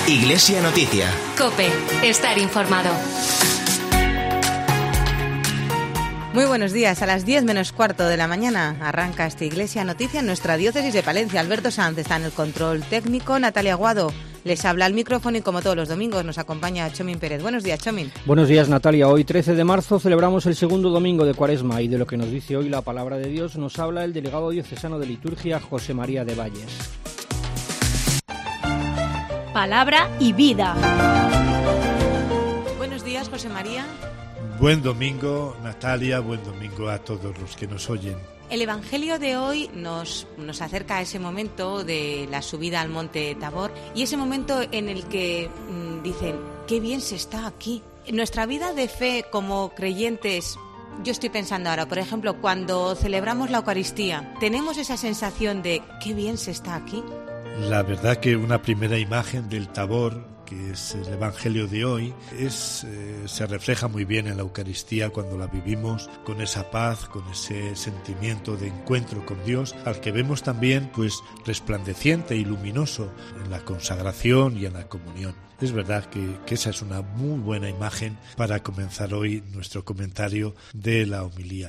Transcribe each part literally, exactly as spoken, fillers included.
Iglesia Noticia. COPE. Estar informado. Muy buenos días. A las diez menos cuarto de la mañana arranca esta Iglesia Noticia en nuestra diócesis de Palencia. Alberto Sanz está en el control técnico. Natalia Aguado les habla al micrófono y como todos los domingos nos acompaña Chomin Pérez. Buenos días, Chomin. Buenos días, Natalia. Hoy, trece de marzo, celebramos el segundo domingo de Cuaresma y de lo que nos dice hoy la palabra de Dios nos habla el delegado diocesano de liturgia, José María de Valles. Palabra y vida. Buenos días, José María. Buen domingo, Natalia, buen domingo a todos los que nos oyen. El Evangelio de hoy nos, nos acerca a ese momento de la subida al Monte Tabor y ese momento en el que mmm, dicen, qué bien se está aquí. En nuestra vida de fe como creyentes, yo estoy pensando ahora, por ejemplo, cuando celebramos la Eucaristía, ¿tenemos esa sensación de qué bien se está aquí? La verdad que una primera imagen del Tabor, que es el Evangelio de hoy, es, eh, se refleja muy bien en la Eucaristía cuando la vivimos con esa paz, con ese sentimiento de encuentro con Dios, al que vemos también pues resplandeciente y luminoso en la consagración y en la comunión. Es verdad que, que esa es una muy buena imagen para comenzar hoy nuestro comentario de la homilía.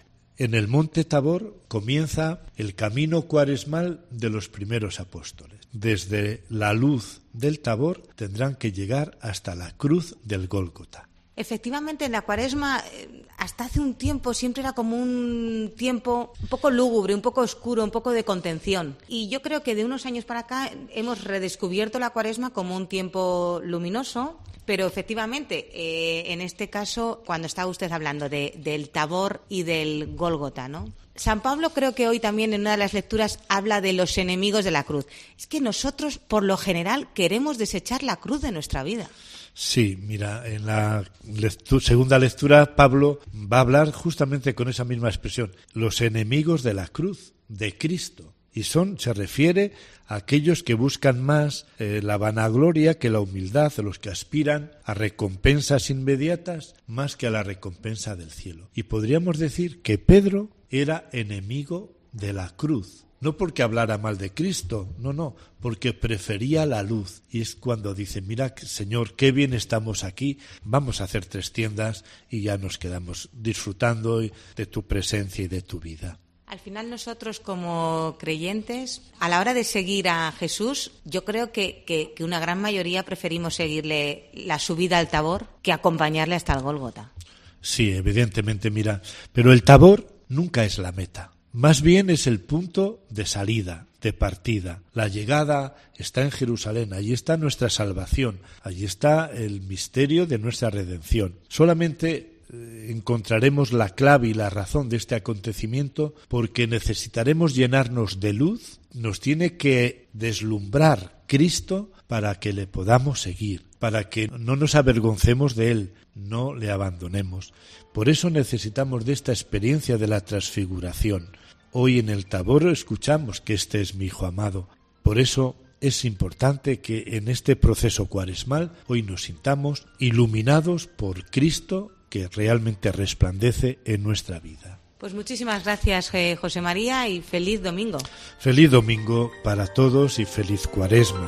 En el Monte Tabor comienza el camino cuaresmal de los primeros apóstoles. Desde la luz del Tabor tendrán que llegar hasta la cruz del Gólgota. Efectivamente, en la Cuaresma, hasta hace un tiempo, siempre era como un tiempo un poco lúgubre, un poco oscuro, un poco de contención. Y yo creo que de unos años para acá hemos redescubierto la Cuaresma como un tiempo luminoso. Pero efectivamente, eh, en este caso, cuando está usted hablando de, del Tabor y del Gólgota, ¿no? San Pablo creo que hoy también en una de las lecturas habla de los enemigos de la cruz. Es que nosotros, por lo general, queremos desechar la cruz de nuestra vida. Sí, mira, en la lectura, segunda lectura Pablo va a hablar justamente con esa misma expresión, los enemigos de la cruz, de Cristo. Y son, se refiere a aquellos que buscan más eh, la vanagloria que la humildad, a los que aspiran a recompensas inmediatas más que a la recompensa del cielo. Y podríamos decir que Pedro era enemigo de la cruz. No porque hablara mal de Cristo, no, no, porque prefería la luz. Y es cuando dice, mira, Señor, qué bien estamos aquí, vamos a hacer tres tiendas y ya nos quedamos disfrutando de tu presencia y de tu vida. Al final nosotros como creyentes, a la hora de seguir a Jesús, yo creo que, que, que una gran mayoría preferimos seguirle la subida al Tabor que acompañarle hasta el Gólgota. Sí, evidentemente, mira, pero el Tabor nunca es la meta. Más bien es el punto de salida, de partida. La llegada está en Jerusalén, allí está nuestra salvación, allí está el misterio de nuestra redención. Solamente encontraremos la clave y la razón de este acontecimiento porque necesitaremos llenarnos de luz, nos tiene que deslumbrar Cristo para que le podamos seguir, para que no nos avergoncemos de Él, no le abandonemos. Por eso necesitamos de esta experiencia de la transfiguración. Hoy en el Tabor escuchamos que este es mi Hijo amado. Por eso es importante que en este proceso cuaresmal hoy nos sintamos iluminados por Cristo que realmente resplandece en nuestra vida. Pues muchísimas gracias, José María, y feliz domingo. Feliz domingo para todos y feliz Cuaresma.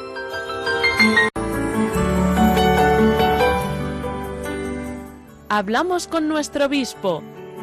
Hablamos con nuestro obispo.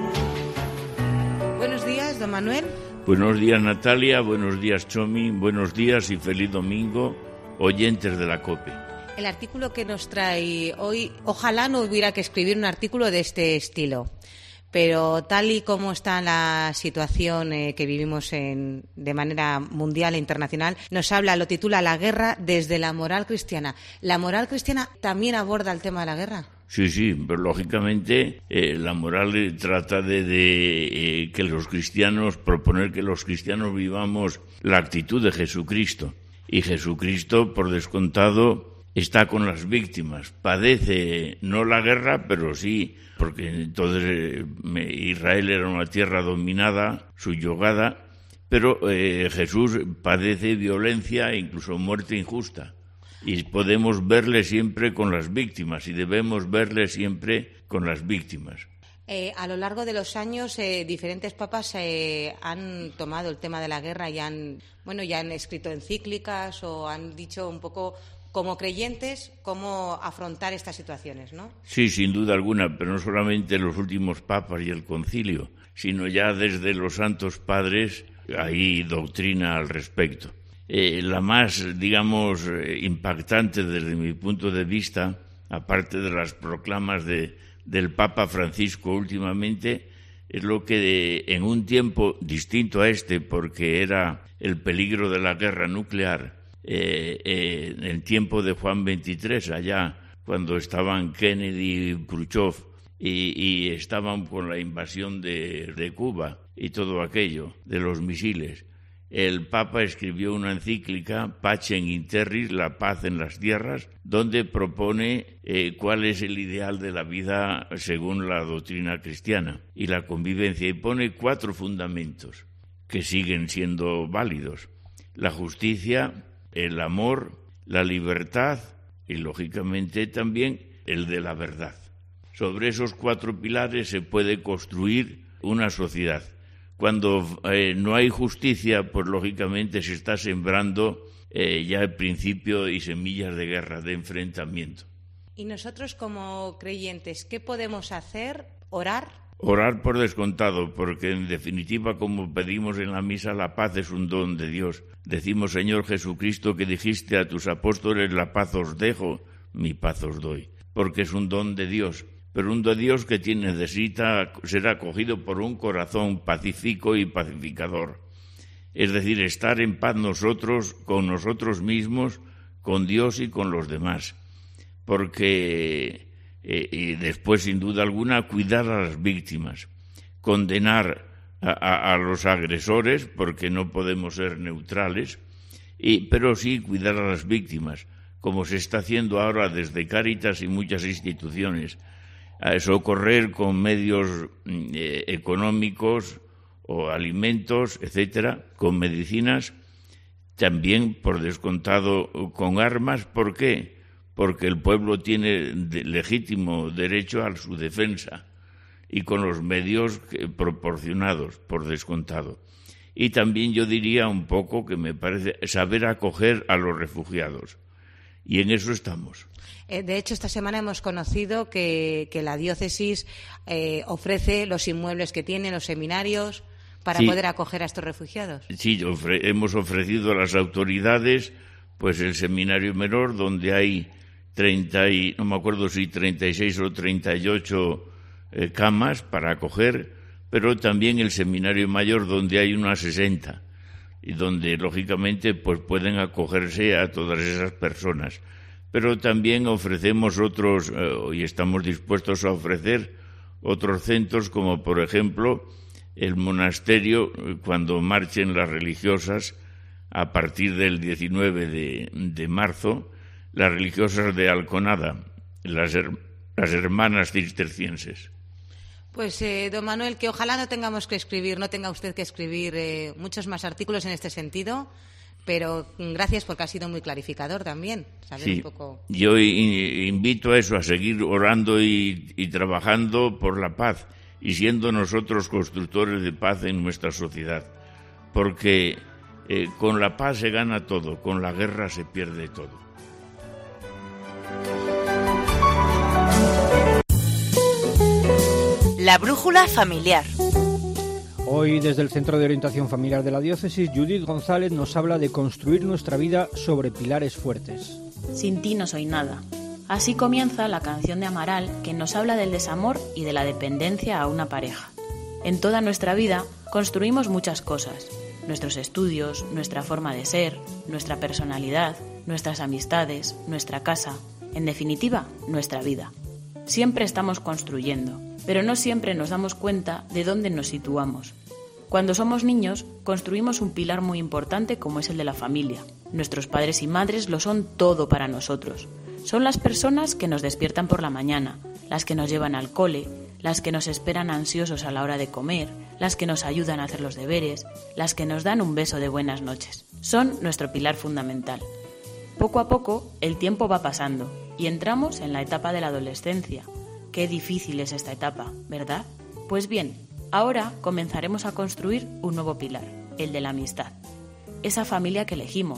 Buenos días, don Manuel. Buenos días, Natalia. Buenos días, Chomi. Buenos días y feliz domingo, oyentes de la COPE. El artículo que nos trae hoy, ojalá no hubiera que escribir un artículo de este estilo, pero tal y como está la situación eh, que vivimos en, de manera mundial e internacional, nos habla, lo titula La guerra desde la moral cristiana. ¿La moral cristiana también aborda el tema de la guerra? Sí, sí, pero lógicamente eh, la moral trata de, de eh, que los cristianos, proponer que los cristianos vivamos la actitud de Jesucristo. Y Jesucristo, por descontado, está con las víctimas, padece no la guerra, pero sí, porque entonces eh, Israel era una tierra dominada, subyugada, pero eh, Jesús padece violencia e incluso muerte injusta. Y podemos verle siempre con las víctimas y debemos verle siempre con las víctimas. Eh, a lo largo de los años, eh, diferentes papas eh, han tomado el tema de la guerra y han, bueno, ya han escrito encíclicas o han dicho un poco como creyentes, cómo afrontar estas situaciones, ¿no? Sí, sin duda alguna, pero no solamente los últimos papas y el concilio, sino ya desde los santos padres hay doctrina al respecto. Eh, la más, digamos, impactante desde mi punto de vista, aparte de las proclamas de, del Papa Francisco últimamente, es lo que de, en un tiempo distinto a este, porque era el peligro de la guerra nuclear, eh, eh, en el tiempo de Juan veintitrés, allá cuando estaban Kennedy y Khrushchev y, y estaban con la invasión de, de Cuba y todo aquello, de los misiles, el Papa escribió una encíclica, Pacem in Terris, la paz en las tierras, donde propone eh, cuál es el ideal de la vida según la doctrina cristiana y la convivencia, y pone cuatro fundamentos que siguen siendo válidos: la justicia, el amor, la libertad y, lógicamente, también el de la verdad. Sobre esos cuatro pilares se puede construir una sociedad. Cuando eh, no hay justicia, pues lógicamente se está sembrando eh, ya el principio y semillas de guerra, de enfrentamiento. Y nosotros como creyentes, ¿qué podemos hacer? ¿Orar? Orar por descontado, porque en definitiva, como pedimos en la misa, la paz es un don de Dios. Decimos, Señor Jesucristo, que dijiste a tus apóstoles, la paz os dejo, mi paz os doy, porque es un don de Dios. Pero un de Dios que tiene, necesita ser acogido por un corazón pacífico y pacificador. Es decir, estar en paz nosotros, con nosotros mismos, con Dios y con los demás. Porque, eh, y después, sin duda alguna, cuidar a las víctimas, condenar a, a, a los agresores, porque no podemos ser neutrales, y, pero sí cuidar a las víctimas, como se está haciendo ahora desde Cáritas y muchas instituciones, a socorrer con medios eh, económicos o alimentos, etcétera, con medicinas, también por descontado con armas. ¿Por qué? Porque el pueblo tiene de, legítimo derecho a su defensa y con los medios que, proporcionados, por descontado. Y también yo diría un poco que me parece saber acoger a los refugiados. Y en eso estamos. De hecho, esta semana hemos conocido que, que la diócesis eh, ofrece los inmuebles que tiene, los seminarios, para sí. poder acoger a estos refugiados. Sí, ofre- hemos ofrecido a las autoridades pues el seminario menor, donde hay treinta y no me acuerdo si treinta y seis o treinta y ocho eh, camas para acoger, pero también el seminario mayor, donde hay unas sesenta, y donde lógicamente pues pueden acogerse a todas esas personas. Pero también ofrecemos otros, eh, y estamos dispuestos a ofrecer otros centros, como por ejemplo el monasterio, cuando marchen las religiosas a partir del diecinueve de, de marzo, las religiosas de Alconada, las, her- las hermanas cistercienses. Pues, eh, don Manuel, que ojalá no tengamos que escribir, no tenga usted que escribir eh, muchos más artículos en este sentido, pero gracias porque ha sido muy clarificador también. Saber Sí, un poco... yo i- invito a eso, a seguir orando y, y trabajando por la paz y siendo nosotros constructores de paz en nuestra sociedad, porque eh, con la paz se gana todo, con la guerra se pierde todo. La brújula familiar. Hoy, desde el Centro de Orientación Familiar de la Diócesis, Judith González nos habla de construir nuestra vida sobre pilares fuertes. Sin ti no soy nada. Así comienza la canción de Amaral, que nos habla del desamor y de la dependencia a una pareja. En toda nuestra vida construimos muchas cosas: nuestros estudios, nuestra forma de ser, nuestra personalidad, nuestras amistades, nuestra casa, en definitiva, nuestra vida. Siempre estamos construyendo, pero no siempre nos damos cuenta de dónde nos situamos. Cuando somos niños, construimos un pilar muy importante como es el de la familia. Nuestros padres y madres lo son todo para nosotros. Son las personas que nos despiertan por la mañana, las que nos llevan al cole, las que nos esperan ansiosos a la hora de comer, las que nos ayudan a hacer los deberes, las que nos dan un beso de buenas noches. Son nuestro pilar fundamental. Poco a poco, el tiempo va pasando y entramos en la etapa de la adolescencia. Qué difícil es esta etapa, ¿verdad? Pues bien, ahora comenzaremos a construir un nuevo pilar, el de la amistad. Esa familia que elegimos,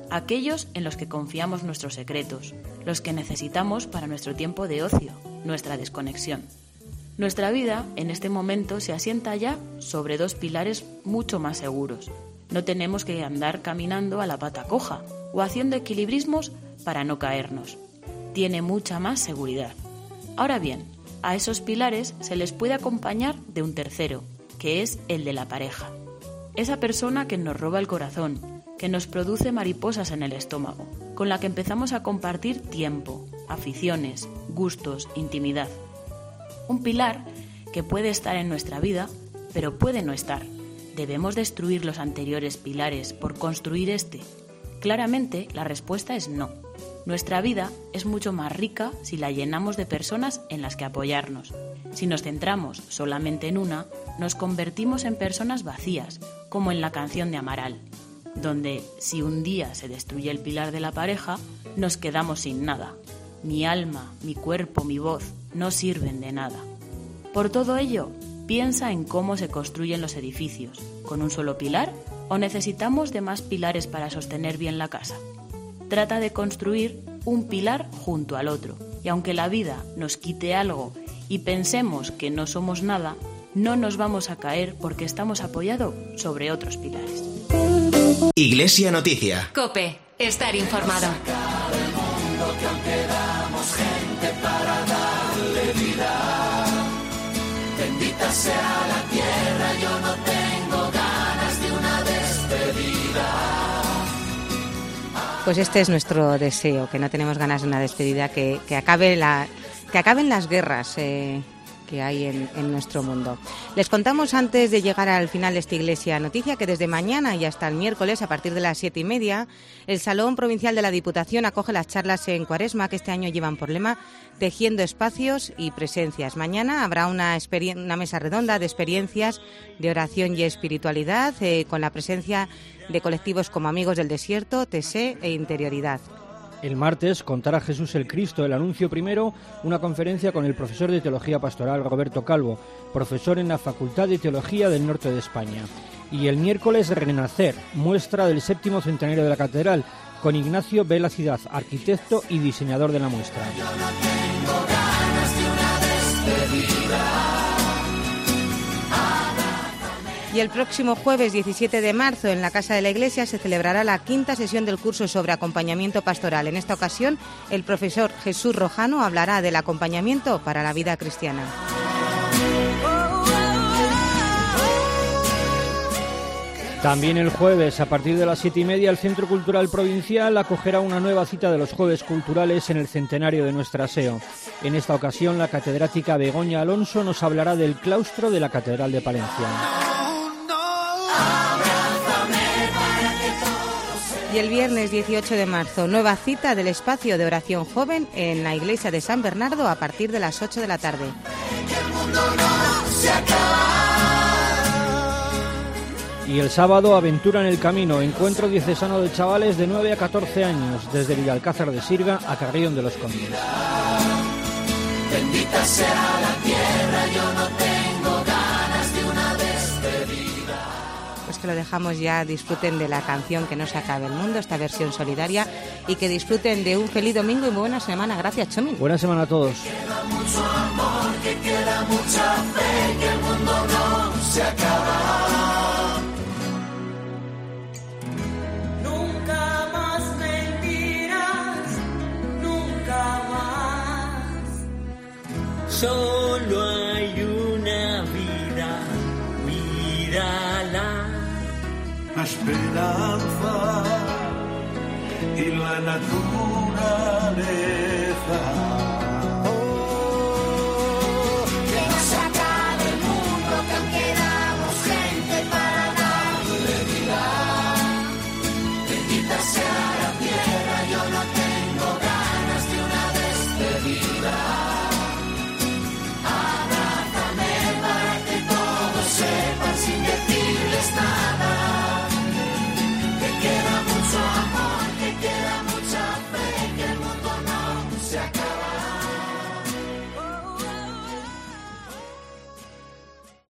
aquellos en los que confiamos nuestros secretos, los que necesitamos para nuestro tiempo de ocio, nuestra desconexión. Nuestra vida, en este momento, se asienta ya sobre dos pilares mucho más seguros. No tenemos que andar caminando a la pata coja o haciendo equilibrismos para no caernos. Tiene mucha más seguridad. Ahora bien, a esos pilares se les puede acompañar de un tercero, que es el de la pareja. Esa persona que nos roba el corazón, que nos produce mariposas en el estómago, con la que empezamos a compartir tiempo, aficiones, gustos, intimidad. Un pilar que puede estar en nuestra vida, pero puede no estar. ¿Debemos destruir los anteriores pilares por construir este? Claramente, la respuesta es no. Nuestra vida es mucho más rica si la llenamos de personas en las que apoyarnos. Si nos centramos solamente en una, nos convertimos en personas vacías, como en la canción de Amaral, donde si un día se destruye el pilar de la pareja, nos quedamos sin nada. Mi alma, mi cuerpo, mi voz no sirven de nada. Por todo ello, piensa en cómo se construyen los edificios, ¿con un solo pilar o necesitamos de más pilares para sostener bien la casa? Trata de construir un pilar junto al otro, y aunque la vida nos quite algo y pensemos que no somos nada, no nos vamos a caer porque estamos apoyados sobre otros pilares. Iglesia Noticia. COPE, estar informado. Bendita sea la tierra, yo no tengo ganas de una despedida. Pues este es nuestro deseo, que no tenemos ganas de una despedida, que, que, acabe la, que acaben las guerras eh, que hay en, en nuestro mundo. Les contamos antes de llegar al final de esta Iglesia Noticia que desde mañana y hasta el miércoles a partir de las siete y media el Salón Provincial de la Diputación acoge las charlas en Cuaresma que este año llevan por lema Tejiendo espacios y presencias. Mañana habrá una, experien- una mesa redonda de experiencias de oración y espiritualidad eh, con la presencia de colectivos como Amigos del Desierto, T S E e Interioridad. El martes, Contar Jesús el Cristo, el anuncio primero, una conferencia con el profesor de Teología Pastoral Roberto Calvo, profesor en la Facultad de Teología del Norte de España. Y el miércoles, Renacer, muestra del séptimo centenario de la Catedral, con Ignacio Vela Ciudad, arquitecto y diseñador de la muestra. Yo no tengo ganas de una despedida. Y el próximo jueves diecisiete de marzo en la Casa de la Iglesia se celebrará la quinta sesión del curso sobre acompañamiento pastoral. En esta ocasión, el profesor Jesús Rojano hablará del acompañamiento para la vida cristiana. También el jueves, a partir de las siete y media, el Centro Cultural Provincial acogerá una nueva cita de los Jueves Culturales en el centenario de nuestra S E O. En esta ocasión, la catedrática Begoña Alonso nos hablará del claustro de la Catedral de Palencia. Y el viernes dieciocho de marzo, nueva cita del espacio de oración joven en la iglesia de San Bernardo a partir de las ocho de la tarde. Y el sábado, Aventura en el Camino, encuentro diocesano de chavales de nueve a catorce años, desde Villalcázar de Sirga a Carrión de los Condes. Bendita sea la tierra, yo no tengo ganas de una despedida. Pues que lo dejamos ya, disfruten de la canción Que no se acabe el mundo, esta versión solidaria, y que disfruten de un feliz domingo y muy buena semana. Gracias, Chomín. Buena semana a todos. Queda mucho amor, que queda mucha fe, que el mundo no se acaba. Nunca más mentiras, nunca más. Solo hay una vida, mírala. La esperanza y la naturaleza.